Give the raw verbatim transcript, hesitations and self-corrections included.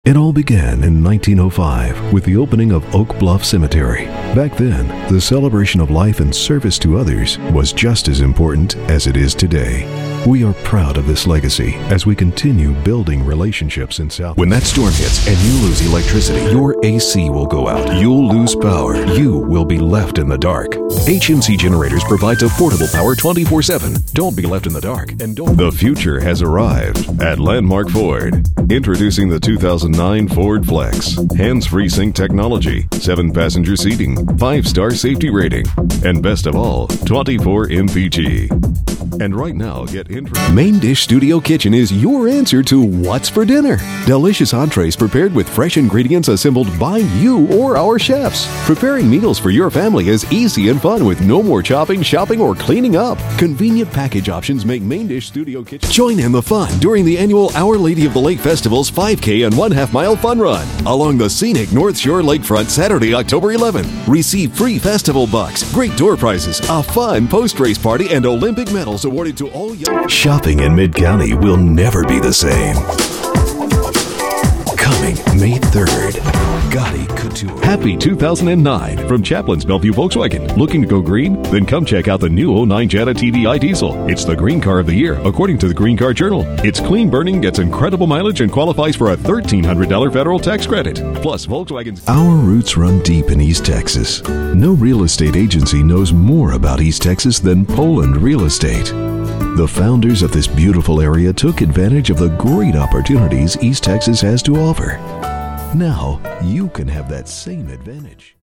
It all began in nineteen oh five with the opening of Oak Bluff Cemetery. Back then, the celebration of life and service to others was just as important as it is today. We are proud of this legacy as we continue building relationships in South. When that storm hits and you lose electricity, your A C will go out. You'll lose power. You will be left in the dark. H M C Generators provides affordable power twenty-four seven. Don't be left in the dark. And don't. The future has arrived at Landmark Ford. Introducing the two thousand nine Ford Flex. Hands-free sync technology, seven passenger seating, five star safety rating, and best of all, twenty-four M P G. And right now, get intro. Main Dish Studio Kitchen is your answer to what's for dinner. Delicious entrees prepared with fresh ingredients assembled by you or our chefs. Preparing meals for your family is easy and fun with no more chopping, shopping, or cleaning up. Convenient package options make Main Dish Studio Kitchen. Join in the fun during the annual Our Lady of the Lake Festival's five K and one half mile fun run along the scenic North Shore Lakefront Saturday, October eleventh. Receive free festival bucks, great door prizes, a fun post-race party, and Olympic medals awarded to all young. Shopping in Mid-County will never be the same. Coming May third, Gotti Couture. Happy two thousand nine from Chaplin's Bellevue Volkswagen. Looking to go green? Then come check out the new oh nine Jetta T D I Diesel. It's the green car of the year, according to the Green Car Journal. It's clean burning, gets incredible mileage, and qualifies for a thirteen hundred dollars federal tax credit. Plus, Volkswagen's... Our roots run deep in East Texas. No real estate agency knows more about East Texas than Poland Real Estate. The founders of this beautiful area took advantage of the great opportunities East Texas has to offer. Now, you can have that same advantage.